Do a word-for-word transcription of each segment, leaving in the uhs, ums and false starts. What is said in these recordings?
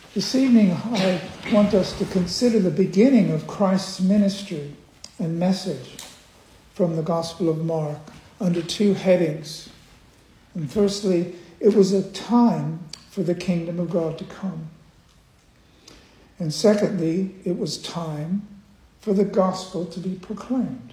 This evening, I want us to consider the beginning of Christ's ministry and message from the Gospel of Mark under two headings. And firstly, it was a time for the kingdom of God to come. And secondly, it was time for the gospel to be proclaimed.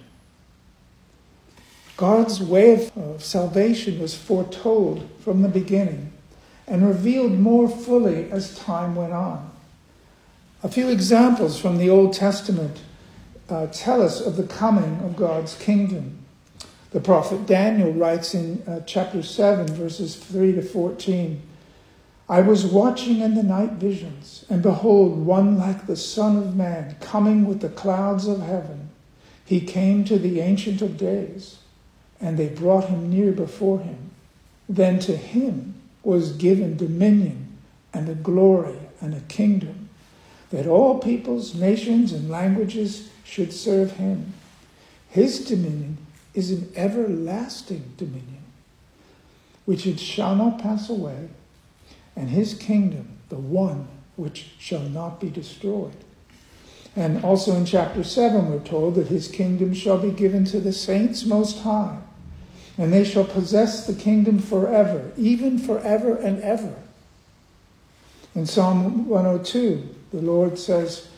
God's way of, of salvation was foretold from the beginning and revealed more fully as time went on. A few examples from the Old Testament uh, tell us of the coming of God's kingdom. The prophet Daniel writes in uh, chapter seven, verses three to fourteen, I was watching in the night visions, and behold, one like the Son of Man, coming with the clouds of heaven. He came to the Ancient of Days, and they brought him near before him. Then to him was given dominion and a glory and a kingdom, that all peoples, nations, and languages should serve him. His dominion is an everlasting dominion, which it shall not pass away, and his kingdom, the one which shall not be destroyed. And also in chapter seven, we're told that his kingdom shall be given to the saints most high, and they shall possess the kingdom forever, even forever and ever. In Psalm one oh two, the Lord says,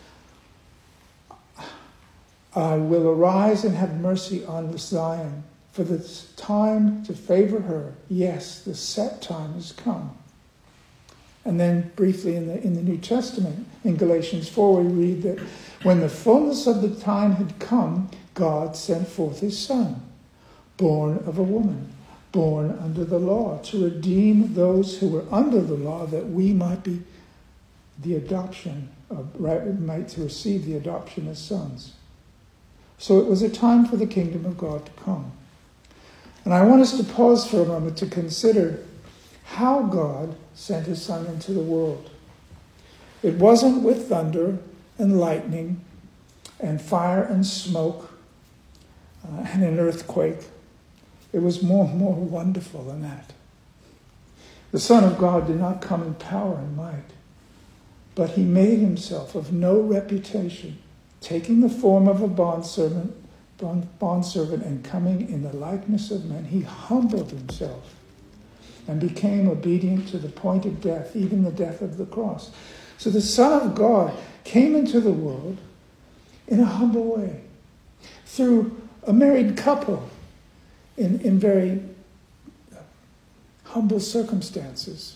I will arise and have mercy on Zion, for the time to favor her, yes, the set time has come. And then briefly in the in the New Testament, in Galatians four, we read that when the fullness of the time had come, God sent forth his Son, born of a woman, born under the law, to redeem those who were under the law, that we might be the adoption of, right, might receive the adoption as sons. So it was a time for the kingdom of God to come. And I want us to pause for a moment to consider how God sent his Son into the world. It wasn't with thunder and lightning and fire and smoke uh, and an earthquake. It was more more wonderful than that. The Son of God did not come in power and might, but he made himself of no reputation, taking the form of a bondservant, bond, bondservant and coming in the likeness of men. He humbled himself and became obedient to the point of death, even the death of the cross. So the Son of God came into the world in a humble way, through a married couple, in, in very humble circumstances.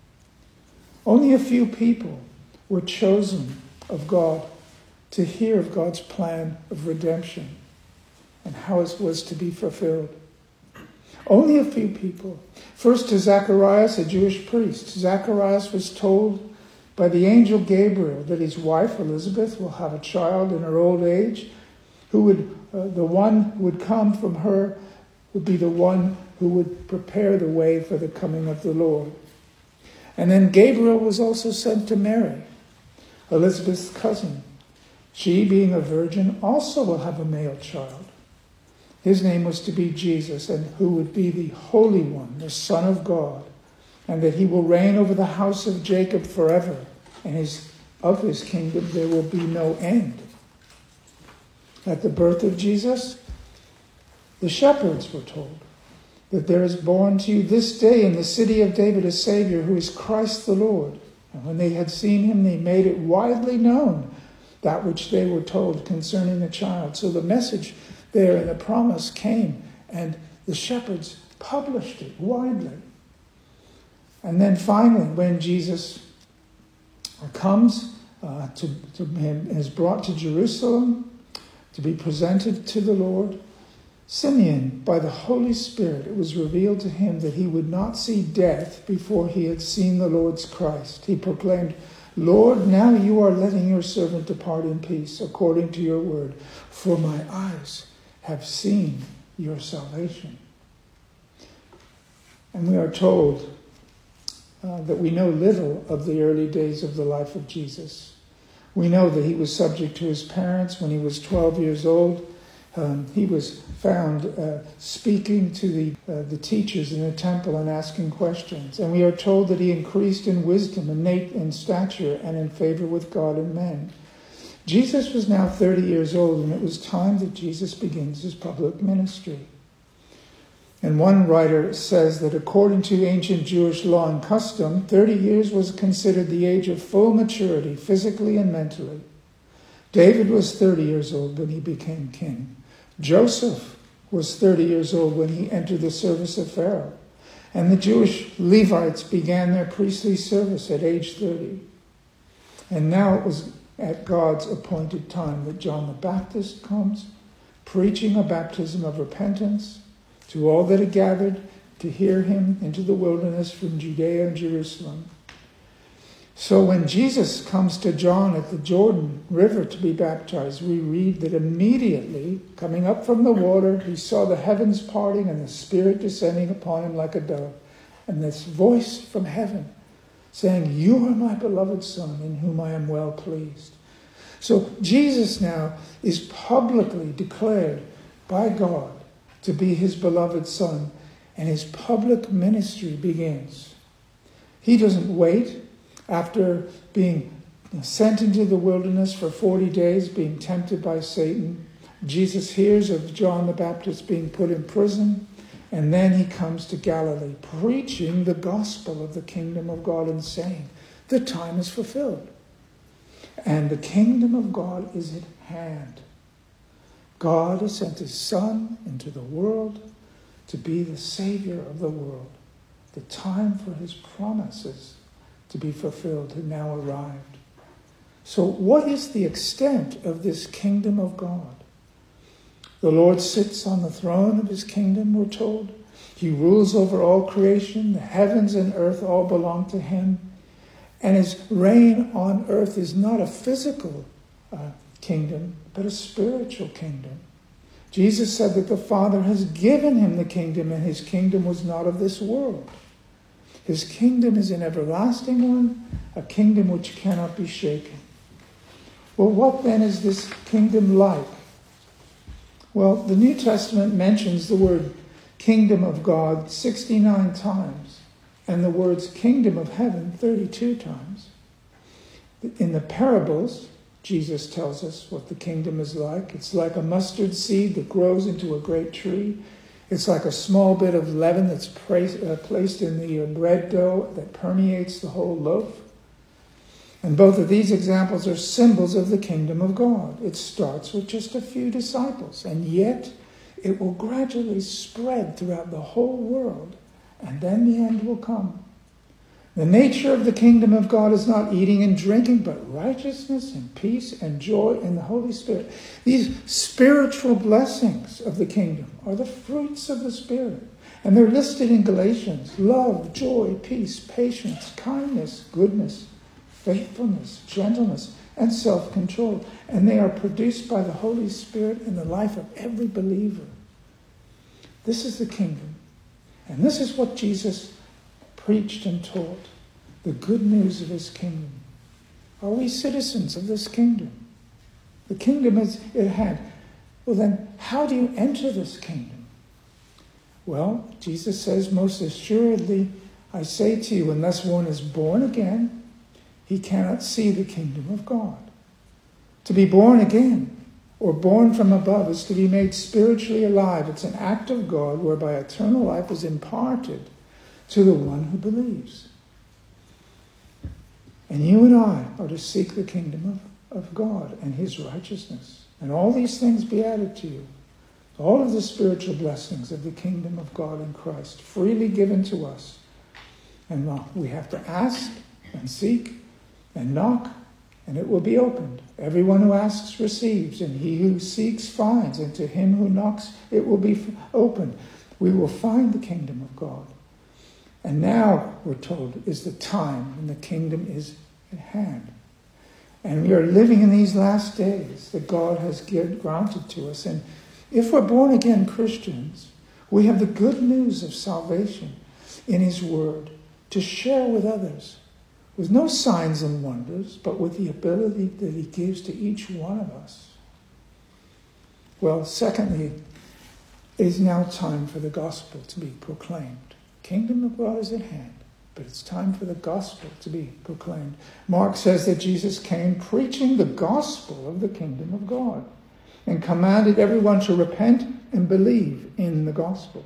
Only a few people were chosen of God to hear of God's plan of redemption and how it was to be fulfilled. Only a few people. First to Zacharias, a Jewish priest. Zacharias was told by the angel Gabriel that his wife Elizabeth will have a child in her old age, who would, uh, the one who would come from her would be the one who would prepare the way for the coming of the Lord. And then Gabriel was also sent to Mary, Elizabeth's cousin. She, being a virgin, also will have a male child. His name was to be Jesus, and who would be the Holy One, the Son of God, and that he will reign over the house of Jacob forever, and his, of his kingdom there will be no end. At the birth of Jesus, the shepherds were told that there is born to you this day in the city of David a Savior, who is Christ the Lord. And when they had seen him, they made it widely known, that which they were told concerning the child. So the message there and the promise came, and the shepherds published it widely. And then finally, when Jesus comes uh, to, to him, is brought to Jerusalem to be presented to the Lord, Simeon, by the Holy Spirit, it was revealed to him that he would not see death before he had seen the Lord's Christ. He proclaimed, Lord, now you are letting your servant depart in peace, according to your word, for my eyes have seen your salvation. And we are told uh, that we know little of the early days of the life of Jesus. We know that he was subject to his parents when he was twelve years old, Um, he was found uh, speaking to the, uh, the teachers in the temple and asking questions. And we are told that he increased in wisdom and in stature and in favor with God and men. Jesus was now thirty years old, and it was time that Jesus begins his public ministry. And one writer says that according to ancient Jewish law and custom, thirty years was considered the age of full maturity, physically and mentally. David was thirty years old when he became king. Joseph was thirty years old when he entered the service of Pharaoh. And the Jewish Levites began their priestly service at age thirty. And now it was at God's appointed time that John the Baptist comes, preaching a baptism of repentance to all that had gathered to hear him into the wilderness from Judea and Jerusalem. So when Jesus comes to John at the Jordan River to be baptized, we read that immediately, coming up from the water, he saw the heavens parting and the Spirit descending upon him like a dove. And this voice from heaven saying, "You are my beloved Son, in whom I am well pleased." So Jesus now is publicly declared by God to be his beloved Son, and his public ministry begins. He doesn't wait after being sent into the wilderness for forty days, being tempted by Satan. Jesus hears of John the Baptist being put in prison, and then he comes to Galilee, preaching the gospel of the kingdom of God and saying, the time is fulfilled, and the kingdom of God is at hand. God has sent his Son into the world to be the Savior of the world. The time for his promises to be fulfilled had now arrived. So what is the extent of this kingdom of God? The Lord sits on the throne of his kingdom, we're told. He rules over all creation. The heavens and earth all belong to him. And his reign on earth is not a physical uh, kingdom, but a spiritual kingdom. Jesus said that the Father has given him the kingdom, and his kingdom was not of this world. His kingdom is an everlasting one, a kingdom which cannot be shaken. Well, what then is this kingdom like? Well, the New Testament mentions the word kingdom of God sixty-nine times, and the words kingdom of heaven thirty-two times. In the parables, Jesus tells us what the kingdom is like. It's like a mustard seed that grows into a great tree. It's like a small bit of leaven that's placed in the bread dough that permeates the whole loaf. And both of these examples are symbols of the kingdom of God. It starts with just a few disciples, and yet it will gradually spread throughout the whole world, and then the end will come. The nature of the kingdom of God is not eating and drinking, but righteousness and peace and joy in the Holy Spirit. These spiritual blessings of the kingdom are the fruits of the Spirit. And they're listed in Galatians: love, joy, peace, patience, kindness, goodness, faithfulness, gentleness, and self-control. And they are produced by the Holy Spirit in the life of every believer. This is the kingdom. And this is what Jesus preached and taught, the good news of his kingdom. Are we citizens of this kingdom? The kingdom is at hand. Well then, how do you enter this kingdom? Well, Jesus says, most assuredly, I say to you, unless one is born again, he cannot see the kingdom of God. To be born again, or born from above, is to be made spiritually alive. It's an act of God whereby eternal life is imparted to the one who believes. And you and I are to seek the kingdom of, of God and his righteousness. And all these things be added to you. All of the spiritual blessings of the kingdom of God in Christ, freely given to us. And well, we have to ask and seek and knock, and it will be opened. Everyone who asks receives, and he who seeks finds, and to him who knocks it will be opened. We will find the kingdom of God. And now, we're told, is the time when the kingdom is at hand. And we are living in these last days that God has granted to us. And if we're born again Christians, we have the good news of salvation in his word to share with others, with no signs and wonders, but with the ability that he gives to each one of us. Well, secondly, it is now time for the gospel to be proclaimed. Kingdom of God is at hand, but it's time for the gospel to be proclaimed. Mark says that Jesus came preaching the gospel of the kingdom of God and commanded everyone to repent and believe in the gospel.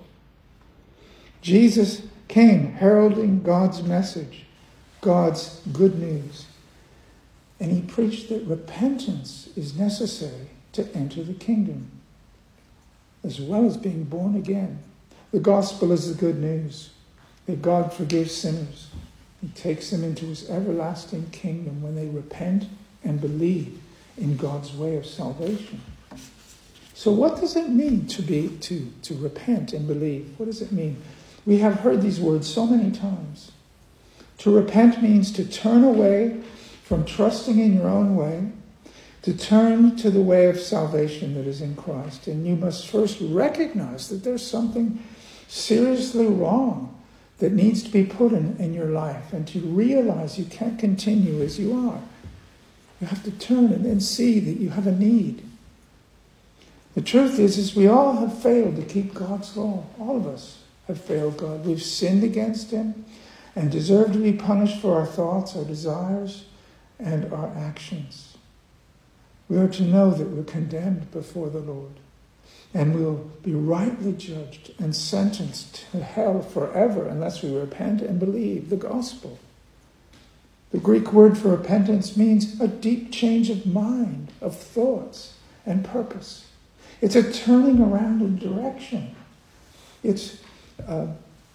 Jesus came heralding God's message, God's good news. And he preached that repentance is necessary to enter the kingdom, as well as being born again. The gospel is the good news that God forgives sinners. He takes them into his everlasting kingdom when they repent and believe in God's way of salvation. So what does it mean to be to, to repent and believe? What does it mean? We have heard these words so many times. To repent means to turn away from trusting in your own way, to turn to the way of salvation that is in Christ. And you must first recognize that there's something seriously wrong that needs to be put in, in your life, and to realize you can't continue as you are. You have to turn and then see that you have a need. The truth is, is we all have failed to keep God's law. All of us have failed God. We've sinned against him and deserve to be punished for our thoughts, our desires, and our actions. We are to know that we're condemned before the Lord, and we'll be rightly judged and sentenced to hell forever unless we repent and believe the gospel. The Greek word for repentance means a deep change of mind, of thoughts, and purpose. It's a turning around in direction. It's uh,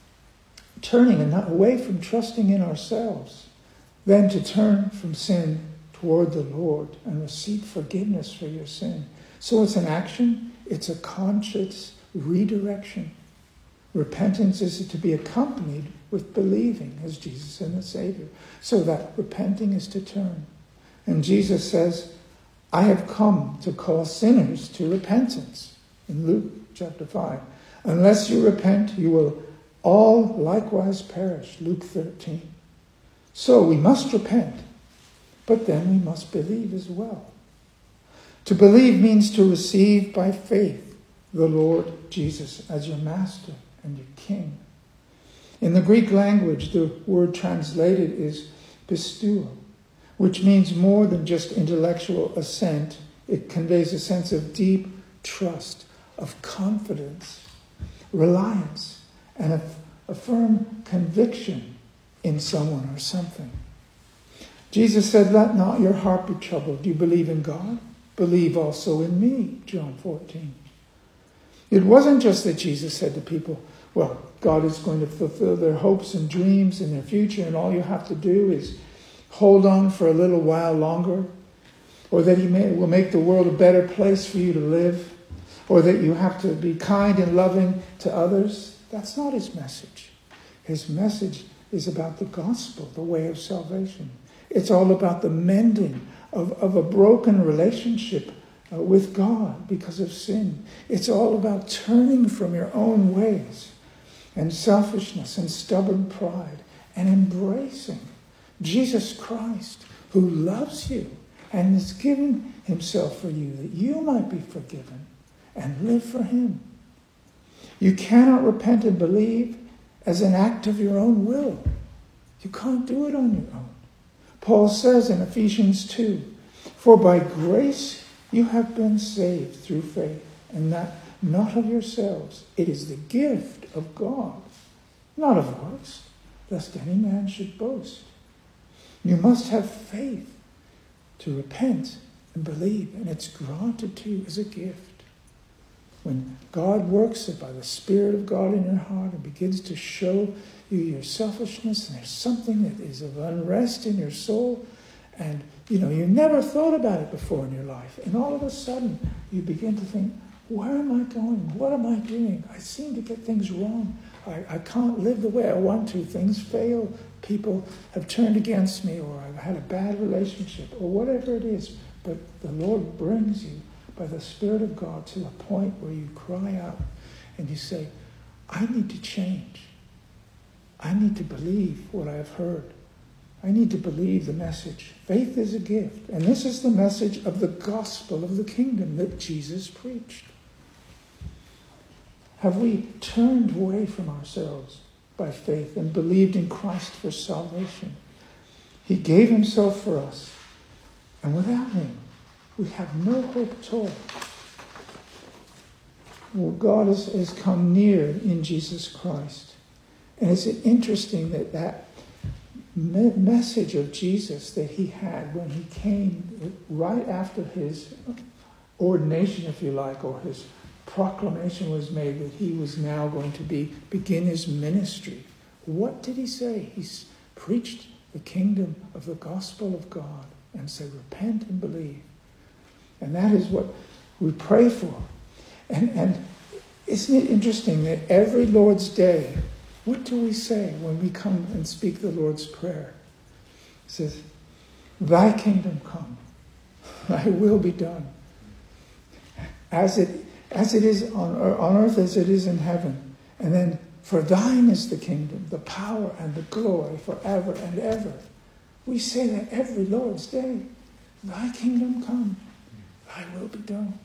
turning and not away from trusting in ourselves, then to turn from sin toward the Lord and receive forgiveness for your sin. So it's an action, it's a conscious redirection. Repentance is to be accompanied with believing as Jesus and the Savior. So that repenting is to turn. And Jesus says, I have come to call sinners to repentance. In Luke chapter five. Unless you repent, you will all likewise perish. Luke thirteen. So we must repent, but then we must believe as well. To believe means to receive by faith the Lord Jesus as your master and your king. In the Greek language, the word translated is pisteuo, which means more than just intellectual assent. It conveys a sense of deep trust, of confidence, reliance, and a, a firm conviction in someone or something. Jesus said, let not your heart be troubled. Do you believe in God? Believe also in me, John fourteen. It wasn't just that Jesus said to people, well, God is going to fulfill their hopes and dreams in their future, and all you have to do is hold on for a little while longer, or that he may, will make the world a better place for you to live, or that you have to be kind and loving to others. That's not his message. His message is about the gospel, the way of salvation. It's all about the mending of, of a broken relationship uh, with God because of sin. It's all about turning from your own ways and selfishness and stubborn pride and embracing Jesus Christ, who loves you and has given himself for you that you might be forgiven and live for him. You cannot repent and believe as an act of your own will. You can't do it on your own. Paul says in Ephesians two, for by grace you have been saved through faith, and that not of yourselves. It is the gift of God, not of works, lest any man should boast. You must have faith to repent and believe, and it's granted to you as a gift. When God works it by the Spirit of God in your heart and begins to show you your selfishness, and there's something that is of unrest in your soul, and you know, you never thought about it before in your life, and all of a sudden you begin to think, where am I going? What am I doing? I seem to get things wrong. I, I can't live the way I want to. Things fail. People have turned against me, or I've had a bad relationship, or whatever it is. But the Lord brings you by the Spirit of God to a point where you cry out and you say, I need to change. I need to believe what I have heard. I need to believe the message. Faith is a gift. And this is the message of the gospel of the kingdom that Jesus preached. Have we turned away from ourselves by faith and believed in Christ for salvation? He gave himself for us. And without him, we have no hope at all. Well, God has, has come near in Jesus Christ. And it's interesting that that me- message of Jesus that he had when he came right after his ordination, if you like, or his proclamation was made that he was now going to be begin his ministry. What did he say? He preached the kingdom of the gospel of God and said, repent and believe. And that is what we pray for. And, and isn't it interesting that every Lord's Day, what do we say when we come and speak the Lord's Prayer? It says, thy kingdom come, thy will be done, as it as it is on, on earth as it is in heaven. And then, for thine is the kingdom, the power and the glory forever and ever. We say that every Lord's Day. Thy kingdom come, thy will be done.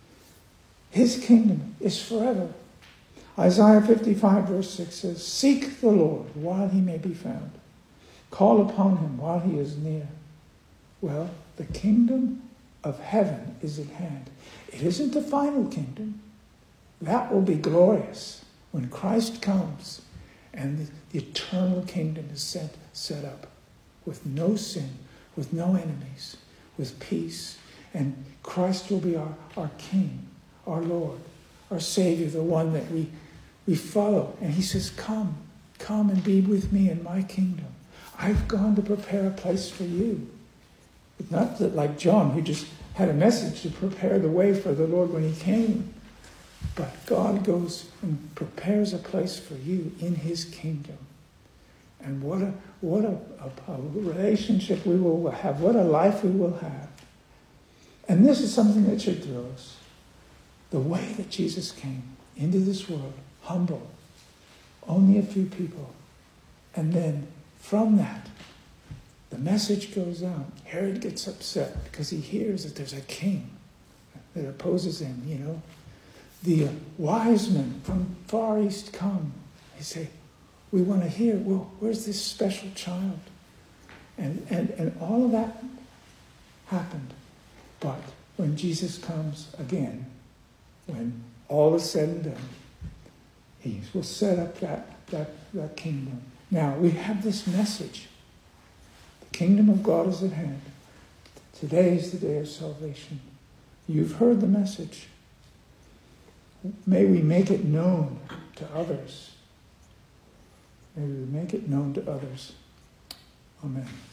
His kingdom is forever. Isaiah fifty-five verse six says, seek the Lord while he may be found. Call upon him while he is near. Well, the kingdom of heaven is at hand. It isn't the final kingdom. That will be glorious when Christ comes and the, the eternal kingdom is set, set up with no sin, with no enemies, with peace. And Christ will be our, our King, our Lord, our Savior, the one that we, we follow. And he says, come, come and be with me in my kingdom. I've gone to prepare a place for you. It's not that like John, who just had a message to prepare the way for the Lord when he came. But God goes and prepares a place for you in his kingdom. And what a what a, a, a relationship we will have, what a life we will have. And this is something that should thrill us. The way that Jesus came into this world, humble, only a few people. And then from that, the message goes out. Herod gets upset because he hears that there's a king that opposes him, you know. The uh, wise men from Far East come. They say, we want to hear, well, where's this special child? And, and, and all of that happened. But when Jesus comes again, when all is said and done, he will set up that, that, that kingdom. Now, we have this message. The kingdom of God is at hand. Today is the day of salvation. You've heard the message. May we make it known to others. May we make it known to others. Amen.